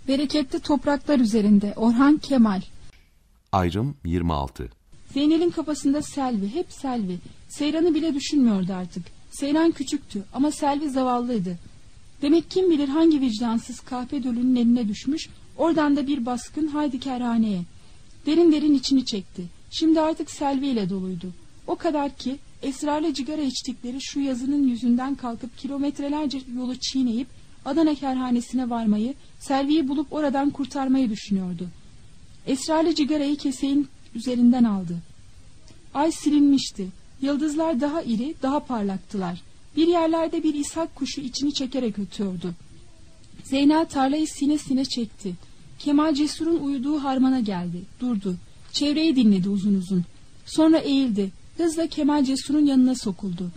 Bereketli topraklar üzerinde. Orhan Kemal. Ayrım 26. Zeynel'in kafasında Selvi, hep Selvi. Seyran'ı bile düşünmüyordu artık. Seyran küçüktü ama Selvi zavallıydı. Demek kim bilir hangi vicdansız kahpe dölünün eline düşmüş, oradan da bir baskın haydi kerhaneye. Derin derin içini çekti. Şimdi artık Selvi ile doluydu. O kadar ki esrarla cigara içtikleri şu yazının yüzünden kalkıp kilometrelerce yolu çiğneyip Adana kerhanesine varmayı, Selvi'yi bulup oradan kurtarmayı düşünüyordu. Esrarlı cigarayı keseğin üzerinden aldı. Ay silinmişti. Yıldızlar daha iri, daha parlaktılar. Bir yerlerde bir ishak kuşu içini çekerek ötüyordu. Zeynel tarlayı sine çekti. Kemal Cesur'un uyuduğu harmana geldi. Durdu. Çevreyi dinledi uzun uzun. Sonra eğildi. Hızla Kemal Cesur'un yanına sokuldu.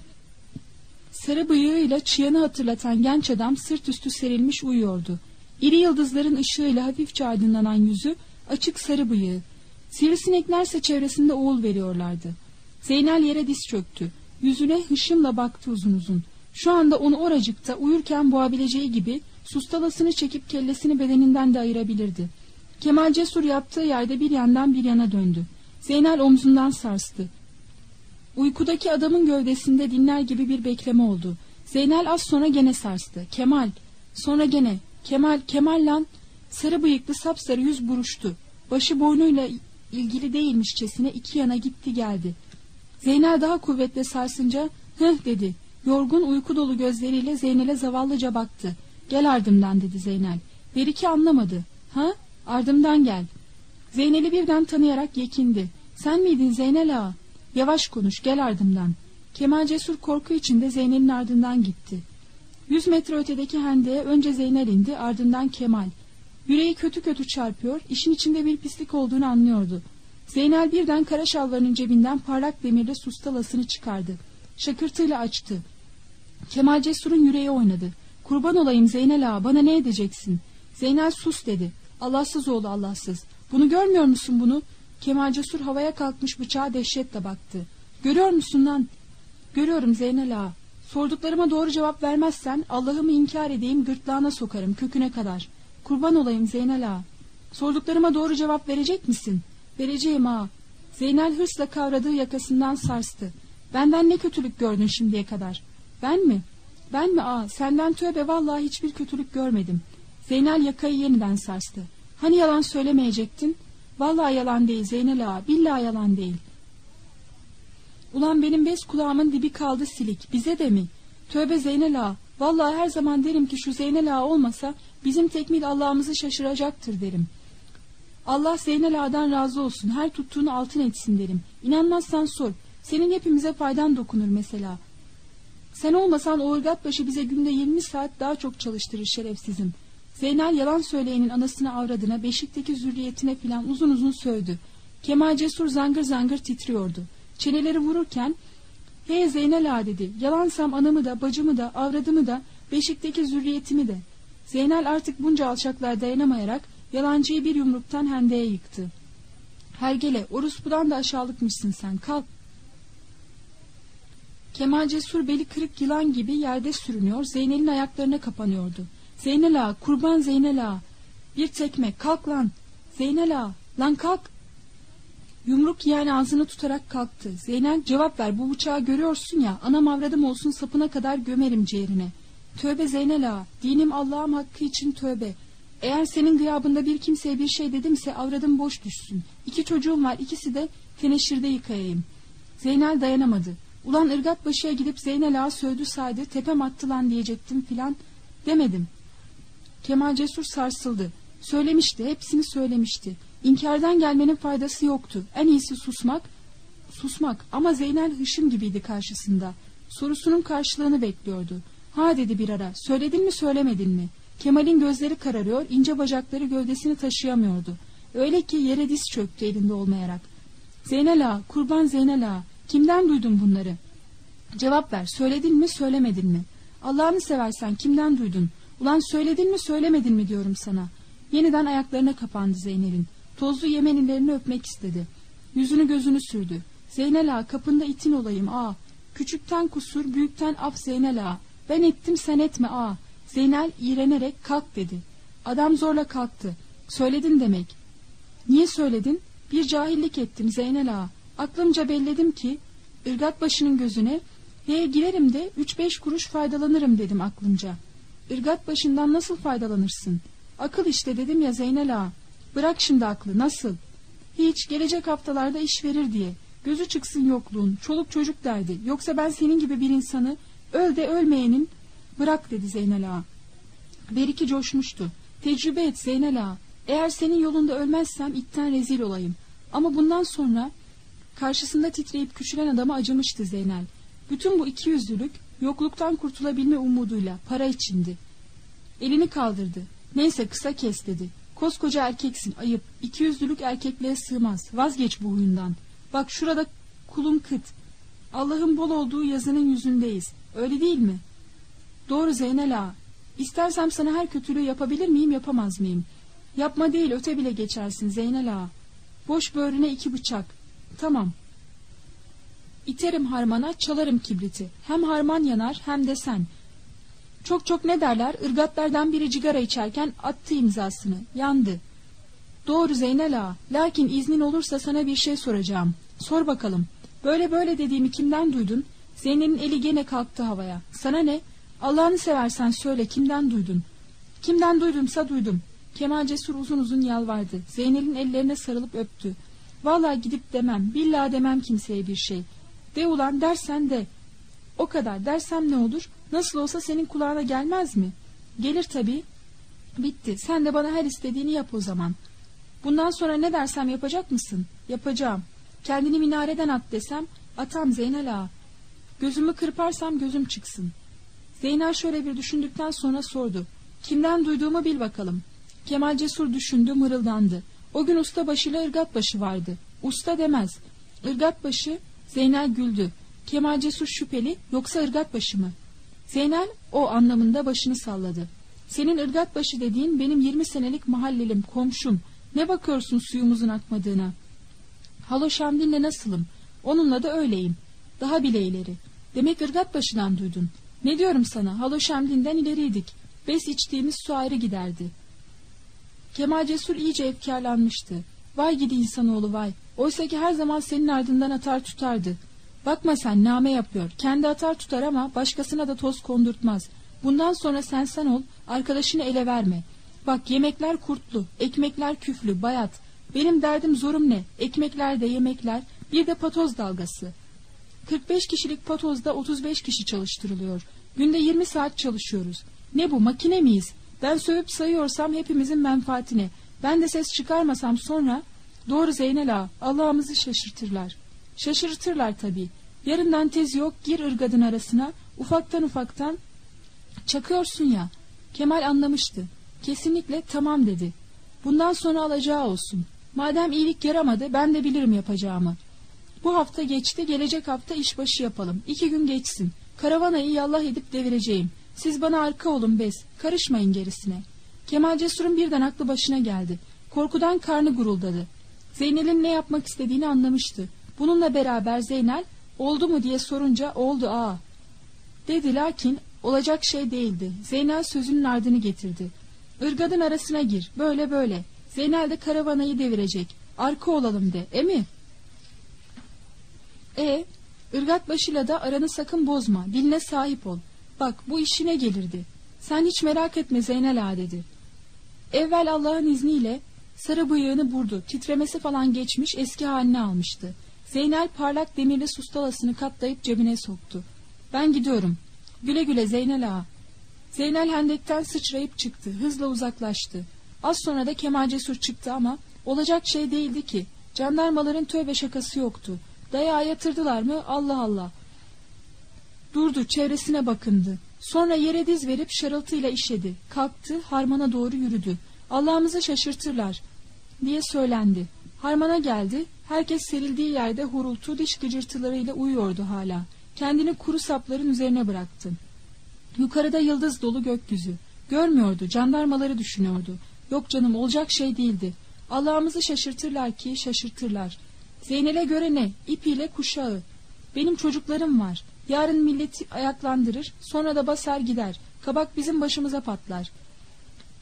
Sarı bıyığıyla çıyanı hatırlatan genç adam sırt üstü serilmiş uyuyordu. İri yıldızların ışığıyla hafifçe aydınlanan yüzü, açık sarı bıyığı. Sivrisineklerse çevresinde oğul veriyorlardı. Zeynel yere diz çöktü. Yüzüne hışımla baktı uzun uzun. Şu anda onu oracıkta uyurken boğabileceği gibi sustalasını çekip kellesini bedeninden de ayırabilirdi. Kemal Cesur yattığı yerde bir yandan bir yana döndü. Zeynel omzundan sarstı. Uykudaki adamın gövdesinde dinler gibi bir bekleme oldu. Zeynel az sonra gene sarstı. Kemal. Sonra gene. Kemal lan. Sarı bıyıklı sapsarı yüz buruştu. Başı boynuyla ilgili değilmişçesine iki yana gitti geldi. Zeynel daha kuvvetle sarsınca hıh dedi. Yorgun uyku dolu gözleriyle Zeynel'e zavallıca baktı. Gel ardımdan dedi Zeynel. Beriki anlamadı. Ha? Ardımdan gel. Zeynel'i birden tanıyarak yekindi. Sen miydin Zeynel ağa? Yavaş konuş, gel ardımdan. Kemal Cesur korku içinde Zeynel'in ardından gitti. 100 metre ötedeki hendeğe önce Zeynel indi, ardından Kemal. Yüreği kötü kötü çarpıyor, işin içinde bir pislik olduğunu anlıyordu. Zeynel birden kara şalvarının cebinden parlak demirle sustalasını çıkardı. Şakırtıyla açtı. Kemal Cesur'un yüreği oynadı. Kurban olayım Zeynel ağa, bana ne edeceksin? Zeynel sus dedi. Allahsız oğlu Allahsız. Bunu görmüyor musun bunu? Kemal Cesur havaya kalkmış bıçağa dehşetle baktı. Görüyor musun lan? Görüyorum Zeynel ağa. Sorduklarıma doğru cevap vermezsen Allah'ımı inkar edeyim, gırtlağına sokarım köküne kadar. Kurban olayım Zeynel ağa. Sorduklarıma doğru cevap verecek misin? Vereceğim ağa. Zeynel hırsla kavradığı yakasından sarstı. Benden ne kötülük gördün şimdiye kadar? Ben mi? Ben mi ağa? Senden tövbe, vallahi hiçbir kötülük görmedim. Zeynel yakayı yeniden sarstı. Hani yalan söylemeyecektin? Vallahi yalan değil Zeynel ağa, billahi yalan değil. Ulan benim bez kulağımın dibi kaldı silik, bize de mi? Tövbe Zeynel ağa, vallahi her zaman derim ki şu Zeynel ağa olmasa bizim tekmil Allah'ımızı şaşıracaktır derim. Allah Zeynel ağadan razı olsun, her tuttuğunu altın etsin derim. İnanmazsan sor, senin hepimize faydan dokunur mesela. Sen olmasan o ırgatbaşı bize günde 20 saat daha çok çalıştırır şerefsizim. Zeynel yalan söyleyenin anasına avradına, beşikteki zürriyetine filan uzun uzun sövdü. Kemal Cesur zangır zangır titriyordu. Çeneleri vururken hey Zeynel ağa dedi, yalansam anamı da bacımı da avradımı da beşikteki zürriyetimi de. Zeynel artık bunca alçaklığa dayanamayarak yalancıyı bir yumruktan hendeğe yıktı. Hergele, orospudan da aşağılıkmışsın sen, kalk. Kemal Cesur beli kırık yılan gibi yerde sürünüyor, Zeynel'in ayaklarına kapanıyordu. Zeynel ağa, kurban Zeynel ağa. Bir tekme, kalk lan. Zeynel ağa, lan kalk. Yumruk yiyen ağzını tutarak kalktı. Zeynel, cevap ver, bu bıçağı görüyorsun ya, anam avradım olsun sapına kadar gömerim ciğerine. Tövbe Zeynel ağa, dinim Allah'ım hakkı için tövbe. Eğer senin gıyabında bir kimseye bir şey dedimse avradım boş düşsün. 2 çocuğum var, ikisi de teneşirde yıkayayım. Zeynel dayanamadı. Ulan ırgatbaşıya gidip Zeynel ağa sövdü saydı, tepem attı lan diyecektim filan. Demedim. Kemal Cesur sarsıldı. Söylemişti, hepsini söylemişti. İnkardan gelmenin faydası yoktu. En iyisi susmak. Ama Zeynel hışım gibiydi karşısında. Sorusunun karşılığını bekliyordu. Ha dedi bir ara, söyledin mi söylemedin mi? Kemal'in gözleri kararıyor, ince bacakları gövdesini taşıyamıyordu. Öyle ki yere diz çöktü elinde olmayarak. Zeynel ağa, kurban Zeynel ağa, kimden duydun bunları? Cevap ver, söyledin mi söylemedin mi? Allah'ını seversen kimden duydun? Ulan söyledin mi söylemedin mi diyorum sana. Yeniden ayaklarına kapandı Zeynel'in. Tozlu Yemenilerini öpmek istedi. Yüzünü gözünü sürdü. Zeynel ağa, kapında itin olayım ağa. Küçükten kusur, büyükten af Zeynel ağa. Ben ettim sen etme ağa. Zeynel iğrenerek kalk dedi. Adam zorla kalktı. Söyledin demek. Niye söyledin? Bir cahillik ettim Zeynel ağa. Aklımca belledim ki ırgat başının gözüne neye girerim de 3-5 kuruş faydalanırım dedim aklımca. Irgat başından nasıl faydalanırsın? Akıl işte dedim ya Zeynel ağa. Bırak şimdi aklı, nasıl? Hiç, gelecek haftalarda iş verir diye. Gözü çıksın yokluğun, çoluk çocuk derdi. Yoksa ben senin gibi bir insanı öl de ölmeyenin bırak dedi Zeynel ağa. Beriki coşmuştu. Tecrübe et Zeynel ağa. Eğer senin yolunda ölmezsem itten rezil olayım. Ama bundan sonra karşısında titreyip küçülen adama acımıştı Zeynel. Bütün bu ikiyüzlülük yokluktan kurtulabilme umuduyla para içindi. Elini kaldırdı. Neyse kısa kes dedi. Koskoca erkeksin, ayıp. İkiyüzlülük erkekliğe sığmaz. Vazgeç bu huyundan. Bak şurada kulum kıt. Allah'ın bol olduğu yazının yüzündeyiz. Öyle değil mi? Doğru Zeynel ağa. İstersem sana her kötülüğü yapabilir miyim, yapamaz mıyım? Yapma değil, öte bile geçersin Zeynel ağa. Boş böğrüne 2 bıçak. Tamam. İterim harmana, çalarım kibriti. Hem harman yanar hem de sen. Çok ne derler, ırgatlardan biri cigara içerken attı imzasını. Yandı. Doğru Zeynel ağa. Lakin iznin olursa sana bir şey soracağım. Sor bakalım. Böyle dediğimi kimden duydun? Zeynel'in eli gene kalktı havaya. Sana ne? Allah'ını seversen söyle, kimden duydun? Kimden duydumsa duydum. Kemal Cesur uzun yalvardı. Zeynel'in ellerine sarılıp öptü. Vallahi gidip demem, billahi demem kimseye bir şey. De ulan, dersen de. O kadar, dersem ne olur? Nasıl olsa senin kulağına gelmez mi? Gelir tabii. Bitti, sen de bana her istediğini yap o zaman. Bundan sonra ne dersem yapacak mısın? Yapacağım. Kendini minareden at desem atam Zeynel ağa. Gözümü kırparsam gözüm çıksın. Zeynel şöyle bir düşündükten sonra sordu. Kimden duyduğumu bil bakalım. Kemal Cesur düşündü, mırıldandı. O gün ustabaşıyla ırgatbaşı vardı. Usta demez. Irgatbaşı. Zeynel güldü. Kemal Cesur şüpheli, yoksa ırgatbaşı mı? Zeynel o anlamında başını salladı. Senin ırgatbaşı dediğin benim 20 senelik mahallelim, komşum. Ne bakıyorsun suyumuzun akmadığına? Halo Şamdin'le nasılım? Onunla da öyleyim. Daha bile ileri. Demek ırgatbaşıdan duydun. Ne diyorum sana, Halo Şamdin'den ileriydik. Bes içtiğimiz su ayrı giderdi. Kemal Cesur iyice efkarlanmıştı. Vay gidi insanoğlu vay. Oysa ki her zaman senin ardından atar tutardı. Bakma sen, name yapıyor. Kendi atar tutar ama başkasına da toz kondurtmaz. Bundan sonra sen ol, arkadaşını ele verme. Bak, yemekler kurtlu, ekmekler küflü, bayat. Benim derdim zorum ne? Ekmekler de yemekler, bir de patoz dalgası. 45 kişilik patozda 35 kişi çalıştırılıyor. Günde 20 saat çalışıyoruz. Ne bu, makine miyiz? Ben sövüp sayıyorsam hepimizin menfaatine. Ben de ses çıkarmasam sonra... Doğru Zeynel ağa, Allah'ımızı şaşırtırlar. Şaşırtırlar tabii. Yarından tez yok, gir ırgadın arasına, ufaktan çakıyorsun ya. Kemal anlamıştı. Kesinlikle tamam dedi. Bundan sonra alacağı olsun. Madem iyilik yaramadı, ben de bilirim yapacağımı. Bu hafta geçti, gelecek hafta işbaşı yapalım. 2 gün geçsin. Karavanayı yallah edip devireceğim. Siz bana arka olun bez, karışmayın gerisine. Kemal Cesur'un birden aklı başına geldi. Korkudan karnı guruldadı. Zeynel'in ne yapmak istediğini anlamıştı. Bununla beraber Zeynel, oldu mu diye sorunca oldu ağa dedi, lakin olacak şey değildi. Zeynel sözünün ardını getirdi. Irgadın arasına gir, böyle. Zeynel de karavanayı devirecek. Arka olalım de, mi? Irgatbaşıyla da aranı sakın bozma, diline sahip ol. Bak, bu işine gelirdi. Sen hiç merak etme Zeynel ağa dedi. Evvel Allah'ın izniyle sarı bıyığını burdu, titremesi falan geçmiş, eski haline almıştı. Zeynel parlak demirli sustalasını katlayıp cebine soktu. Ben gidiyorum. Güle güle Zeynel ağa. Zeynel hendekten sıçrayıp çıktı, hızla uzaklaştı. Az sonra da Kemal Cesur çıktı ama olacak şey değildi ki. Jandarmaların tövbe şakası yoktu. Dayağa yatırdılar mı? Allah Allah. Durdu, çevresine bakındı. Sonra yere diz verip şarıltıyla işedi. Kalktı, harmana doğru yürüdü. Allah'ımızı şaşırtırlar diye söylendi. Harmana geldi. Herkes serildiği yerde hurultu, diş gıcırtılarıyla uyuyordu hala. Kendini kuru sapların üzerine bıraktı. Yukarıda yıldız dolu gökyüzü. Görmüyordu, jandarmaları düşünüyordu. Yok canım, olacak şey değildi. Allah'ımızı şaşırtırlar ki şaşırtırlar. Zeynel'e göre ne? İpiyle kuşağı. Benim çocuklarım var. Yarın milleti ayaklandırır, sonra da basar gider. Kabak bizim başımıza patlar.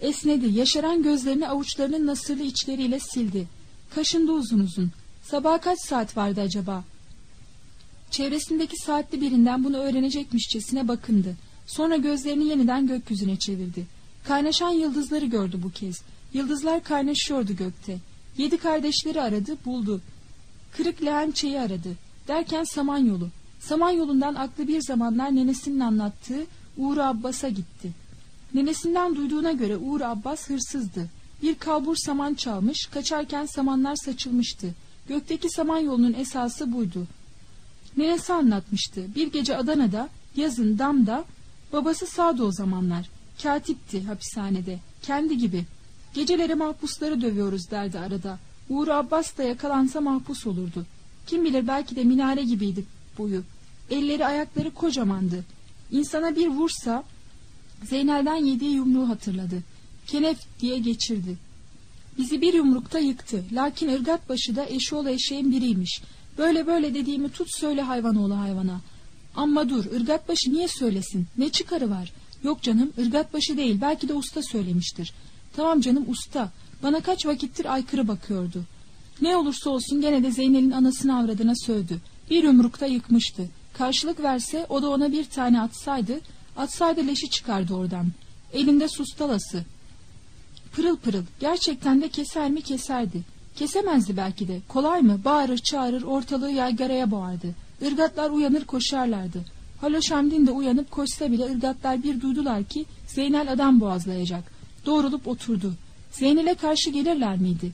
Esnedi, yaşaran gözlerini avuçlarının nasırlı içleriyle sildi. Kaşındı uzun uzun. Sabaha kaç saat vardı acaba? Çevresindeki saatli birinden bunu öğrenecekmişçesine bakındı. Sonra gözlerini yeniden gökyüzüne çevirdi. Kaynaşan yıldızları gördü bu kez. Yıldızlar kaynaşıyordu gökte. 7 kardeşleri aradı, buldu. Kırık lehençeyi aradı. Derken Samanyolu. Samanyolu'ndan aklı bir zamanlar nenesinin anlattığı Uğur Abbas'a gitti. Nenesinden duyduğuna göre Uğur Abbas hırsızdı. Bir kalbur saman çalmış, kaçarken samanlar saçılmıştı. Gökteki Samanyolu'nun esası buydu. Nenesi anlatmıştı. Bir gece Adana'da, yazın damda, babası sağdı o zamanlar. Katipti hapishanede, kendi gibi. Geceleri mahpusları dövüyoruz derdi arada. Uğur Abbas da yakalansa mahpus olurdu. Kim bilir belki de minare gibiydi boyu. Elleri ayakları kocamandı. İnsana bir vursa, Zeynel'den yediği yumruğu hatırladı. Kenef diye geçirdi. Bizi bir yumrukta yıktı. Lakin Irgatbaşı da eşoğlu eşeğin biriymiş. Böyle böyle dediğimi tut söyle hayvanoğlu hayvana. Amma dur, Irgatbaşı niye söylesin? Ne çıkarı var? Yok canım, Irgatbaşı değil, belki de usta söylemiştir. Tamam canım, usta. Bana kaç vakittir aykırı bakıyordu. Ne olursa olsun gene de Zeynel'in anasını avradına sövdü. Bir yumrukta yıkmıştı. Karşılık verse o da ona bir tane atsaydı leşi çıkardı oradan. Elinde sustalası. Pırıl pırıl, gerçekten de keser mi keserdi. Kesemezdi belki de, kolay mı? Bağırır çağırır, ortalığı yaygaraya boğardı. Irgatlar uyanır koşarlardı. Haloş Hamdin de uyanıp koşsa bile ırgatlar bir duydular ki Zeynel adam boğazlayacak. Doğrulup oturdu. Zeynel'e karşı gelirler miydi?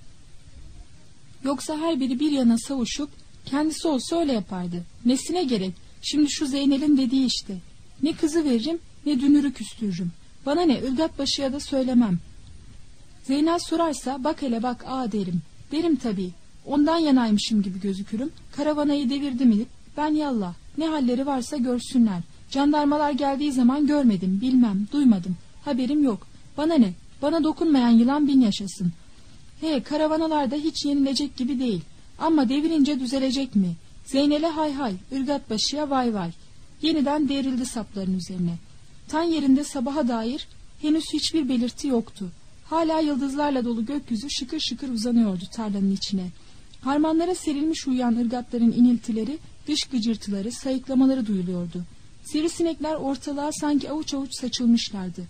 Yoksa her biri bir yana savuşup kendisi olsa öyle yapardı. Nesine gerek? Şimdi şu Zeynel'in dediği işte. Ne kızı veririm ne dünürü küstürürüm. Bana ne, Irgatbaşı'ya da söylemem. Zeynel sorarsa bak hele bak ağa derim. Derim tabii. Ondan yanaymışım gibi gözükürüm. Karavanayı devirdi mi ben yallah. Ne halleri varsa görsünler. Jandarmalar geldiği zaman görmedim, bilmem, duymadım. Haberim yok. Bana ne? Bana dokunmayan yılan bin yaşasın. Karavanalarda hiç yenilecek gibi değil. Ama devirince düzelecek mi? Zeynel'e hay hay, Irgatbaşı'ya vay vay. Yeniden devrildi sapların üzerine. Tan yerinde sabaha dair henüz hiçbir belirti yoktu. Hala yıldızlarla dolu gökyüzü şıkır şıkır uzanıyordu tarlanın içine. Harmanlara serilmiş uyuyan ırgatların iniltileri, dış gıcırtıları, sayıklamaları duyuluyordu. Sivrisinekler ortalığa sanki avuç avuç saçılmışlardı.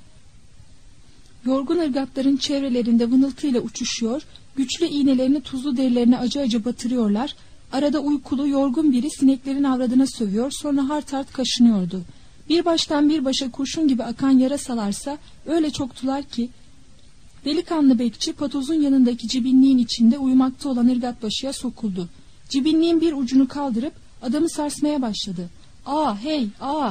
Yorgun ırgatların çevrelerinde vınıltıyla uçuşuyor, güçlü iğnelerini tuzlu derilerine acı acı batırıyorlar, arada uykulu yorgun biri sineklerin avradına sövüyor, sonra hart hart kaşınıyordu. Bir baştan bir başa kurşun gibi akan yarasalarsa öyle çoktular ki, delikanlı bekçi patozun yanındaki cibinliğin içinde uyumakta olan Irgatbaşı'ya sokuldu. Cibinliğin bir ucunu kaldırıp adamı sarsmaya başladı. Aa hey aa!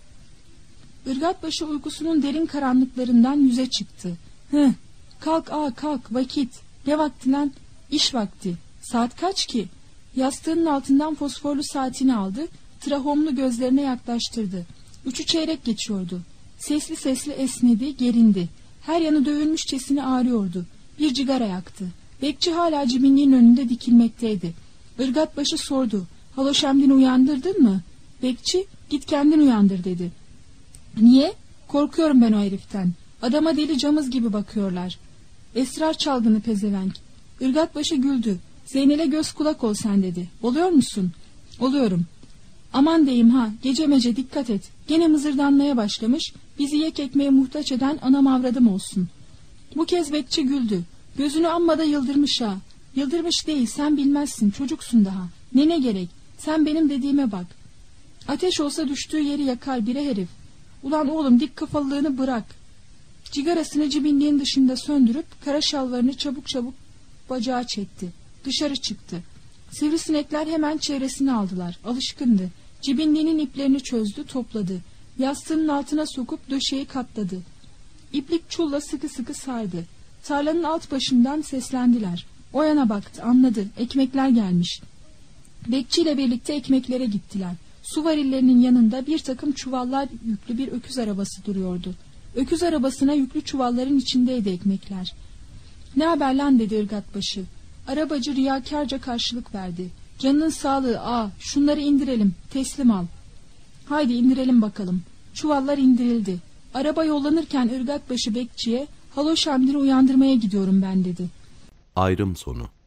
Irgatbaşı uykusunun derin karanlıklarından yüze çıktı. Kalk ağa kalk, vakit. Ne vakti lan? İş vakti. Saat kaç ki? Yastığının altından fosforlu saatini aldı, trahomlu gözlerine yaklaştırdı. 3'ü çeyrek geçiyordu. Sesli sesli esnedi, gerindi. Her yanı dövülmüşçesine ağrıyordu. Bir cigara yaktı. Bekçi hala cibinliğin önünde dikilmekteydi. Irgatbaşı sordu. Haloş Hamdin'i uyandırdın mı? Bekçi, git kendin uyandır dedi. Niye? Korkuyorum ben o heriften. Adama deli camız gibi bakıyorlar. Esrar çalgını pezevenk. Irgatbaşı güldü. Zeynel'e göz kulak ol sen dedi. Oluyor musun? Oluyorum. Aman deyim ha, gece mece dikkat et. Gene mızırdanmaya başlamış, bizi yek ekmeğe muhtaç eden anam avradım olsun. Bu kez bekçi güldü. Gözünü amma da yıldırmış ha. Yıldırmış değil, sen bilmezsin, çocuksun daha. Ne gerek, sen benim dediğime bak. Ateş olsa düştüğü yeri yakar bire herif. Ulan oğlum dik kafalılığını bırak. Cigarasını cibinliğin dışında söndürüp kara şalvarını çabuk çabuk bacağa çekti. Dışarı çıktı. Sivrisinekler hemen çevresini aldılar. Alışkındı. Cibinliğinin iplerini çözdü, topladı. Yastığının altına sokup döşeyi katladı. İplik çulla sıkı sıkı sardı. Tarlanın alt başından seslendiler. O yana baktı, anladı. Ekmekler gelmiş. Bekçiyle birlikte ekmeklere gittiler. Su varillerinin yanında bir takım çuvallar yüklü bir öküz arabası duruyordu. Öküz arabasına yüklü çuvalların içindeydi ekmekler. Ne haber lan dedi Irgatbaşı. Arabacı riyakarca karşılık verdi. Canının sağlığı şunları indirelim, teslim al. Haydi indirelim bakalım. Çuvallar indirildi. Araba yollanırken Irgatbaşı bekçiye Halo Şamdir'i uyandırmaya gidiyorum ben dedi. Ayrım sonu.